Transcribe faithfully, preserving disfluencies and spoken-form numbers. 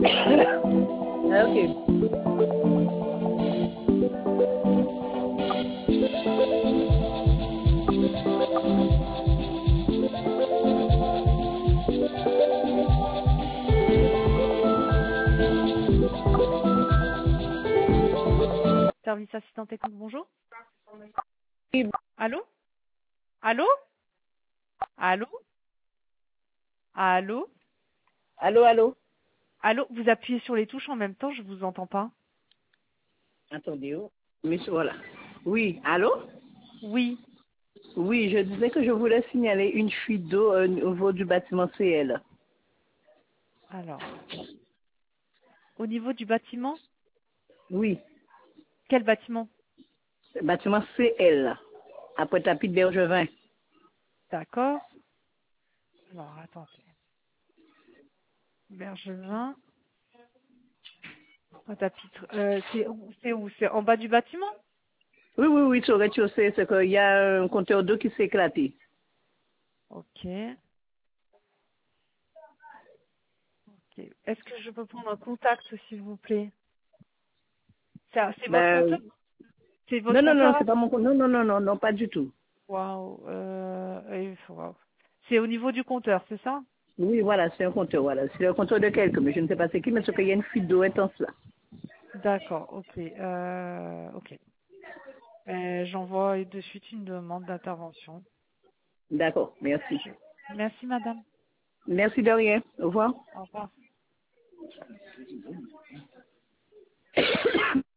Ah, ok. Service assistant technique, bonjour. Oui, Allô? Allô? Allô? Allô? allô, allô. Allô? Vous appuyez sur les touches en même temps, je vous entends pas. Attendez, oh. Monsieur, voilà. Oui, allô? Oui. Oui, je disais que je voulais signaler une fuite d'eau euh, au niveau du bâtiment C L. Alors, au niveau du bâtiment, Oui, quel bâtiment? bâtiment C L, après tapis de Bergevin. D'accord. Alors, attendez. Bergevin. Un tapis. Euh, c'est où? C'est où? C'est en bas du bâtiment? Oui, oui, oui, sur le rez-de-chaussée, c'est qu'il y a un compteur d'eau qui s'est éclaté. Ok. Ok. Est-ce que je peux prendre un contact, s'il vous plaît? C'est c'est votre Ben, compteur? C'est votre non, non, non, compteur? c'est pas mon compte. Non, non, non, non, non, pas du tout. Waouh. Euh, et- waouh. C'est au niveau du compteur, c'est ça? Oui, voilà, c'est un compteur, voilà. C'est un compteur de quelqu'un, mais je ne sais pas c'est qui, mais c'est qu'il y a une fuite d'eau intense là. D'accord, ok. Euh, ok. Euh, J'envoie de suite une demande d'intervention. D'accord, merci. Merci, madame. Merci de rien. Au revoir. Au revoir.